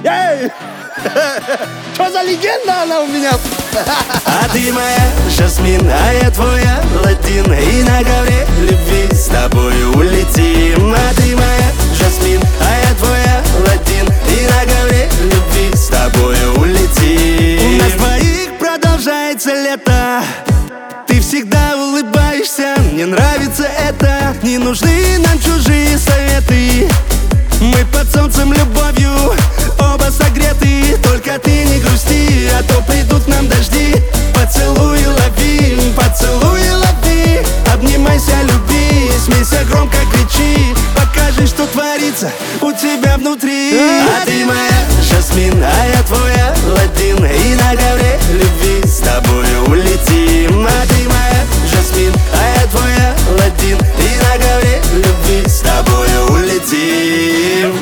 Что за легенда она у меня? А ты моя Жасмин, а я твоя Аладдин. И на ковре любви с тобою улетим. А ты моя Жасмин, а я твоя Аладдин. И на ковре любви с тобою улетим. У нас двоих продолжается лето. Ты всегда улыбаешься, мне нравится это. Не нужны нам чужие советы. Мы под солнцем любовью оба согреты. Только ты не грусти, а то придут нам дожди. Поцелуй и лови, поцелуй и лови. Обнимайся, люби, смейся, громко кричи. Покажи, что творится у тебя внутри. А ты моя Жасмин, а я твоя Аладдин. И на ковре любви с тобою улетим. А ты моя Жасмин, а я твоя Аладдин. И на ковре любви с тобою улетим.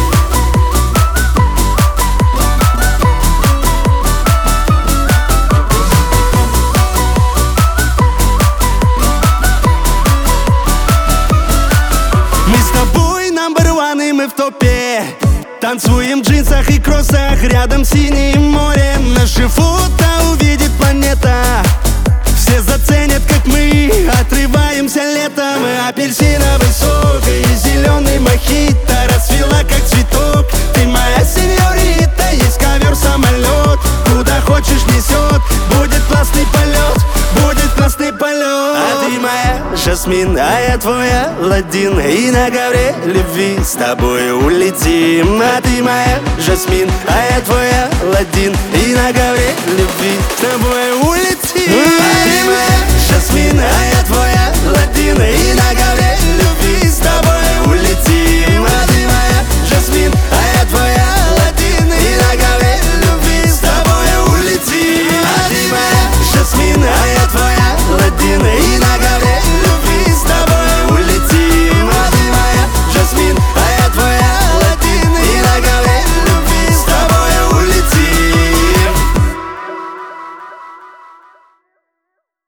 Мы с тобой number one, и мы в топе. Танцуем в джинсах и кроссах, рядом синее море. Наши фото увидит планета. Все заценят, как мы отрываемся летом. И апельсиновый сок, и зеленый мохито расцвела, как цветок. Ты моя сеньорита, есть ковер-самолет. Куда хочешь несет, будет классный полет, будет классный полет. А ты моя Жасмин, а я твоя Аладдин. И на ковре любви с тобой улетим. А ты моя Жасмин, а я твоя Аладдин. И на ковре любви с тобой улетим. А ты моя Жасмин, а я твоя Аладдин. И на ковре